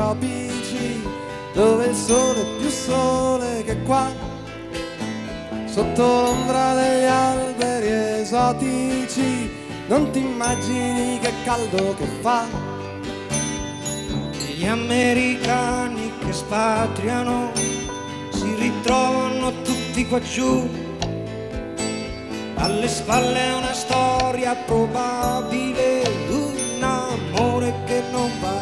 tropici, dove il sole è più sole che qua, sotto l'ombra degli alberi esotici, non ti immagini che caldo che fa. Gli americani che spatriano si ritrovano tutti qua giù, alle spalle una storia probabile, un amore che non va